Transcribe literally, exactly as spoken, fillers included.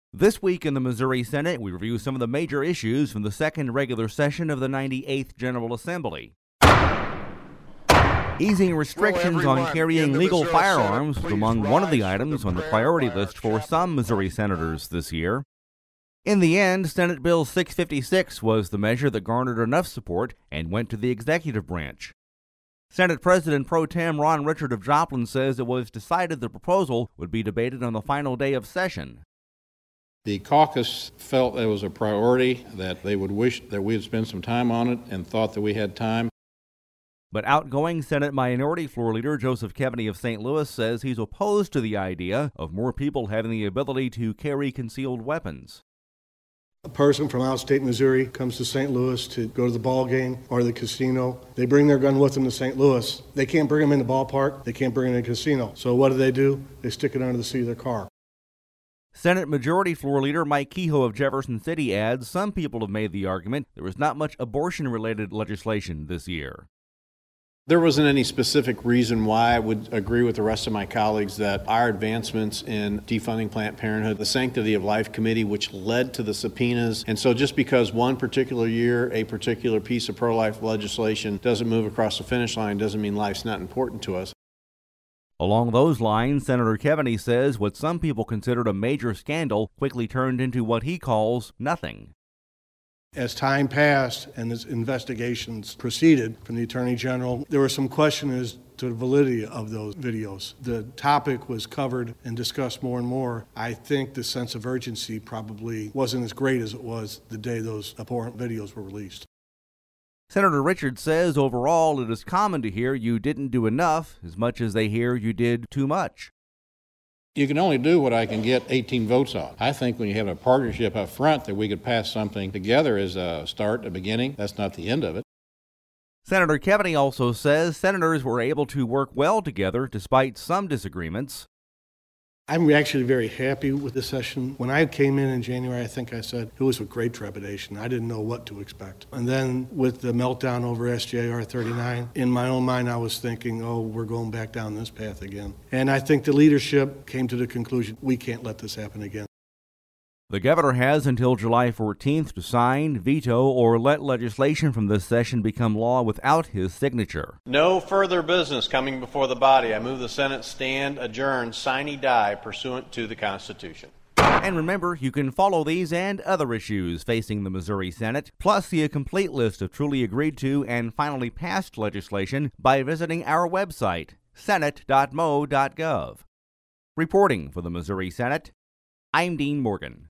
This week in the Missouri Senate, we review some of the major issues from the second regular session of the ninety-eighth General Assembly. Easing restrictions on carrying legal firearms was among one of the items on the priority list for some Missouri senators this year. In the end, Senate Bill six fifty-six was the measure that garnered enough support and went to the executive branch. Senate President Pro Tem Ron Richard of Joplin says it was decided the proposal would be debated on the final day of session. The caucus felt it was a priority, that they would wish that we had spent some time on it and thought that we had time. But outgoing Senate Minority Floor Leader Joseph Keveny of Saint Louis says he's opposed to the idea of more people having the ability to carry concealed weapons. A person from outstate Missouri comes to Saint Louis to go to the ball game or the casino. They bring their gun with them to Saint Louis. They can't bring them in the ballpark. They can't bring it in a casino. So what do they do? They stick it under the seat of their car. Senate Majority Floor Leader Mike Kehoe of Jefferson City adds some people have made the argument there was not much abortion-related legislation this year. There wasn't any specific reason why I would agree with the rest of my colleagues that our advancements in defunding Planned Parenthood, the Sanctity of Life Committee, which led to the subpoenas, and so just because one particular year, a particular piece of pro-life legislation doesn't move across the finish line doesn't mean life's not important to us. Along those lines, Senator Keveny says what some people considered a major scandal quickly turned into what he calls nothing. As time passed and as investigations proceeded from the Attorney General, there was some question as to the validity of those videos. The topic was covered and discussed more and more. I think the sense of urgency probably wasn't as great as it was the day those abhorrent videos were released. Senator Richards says overall it is common to hear you didn't do enough as much as they hear you did too much. You can only do what I can get eighteen votes on. I think when you have a partnership up front that we could pass something together as a start, a beginning, that's not the end of it. Senator Keveny also says senators were able to work well together despite some disagreements. I'm actually very happy with the session. When I came in in January, I think I said it was with great trepidation. I didn't know what to expect. And then with the meltdown over S J R thirty-nine, in my own mind I was thinking, oh, we're going back down this path again. And I think the leadership came to the conclusion, we can't let this happen again. The governor has until July fourteenth to sign, veto, or let legislation from this session become law without his signature. No further business coming before the body. I move the Senate stand adjourned, sine die, pursuant to the Constitution. And remember, you can follow these and other issues facing the Missouri Senate, plus see a complete list of truly agreed to and finally passed legislation by visiting our website, senate dot mo dot gov. Reporting for the Missouri Senate, I'm Dean Morgan.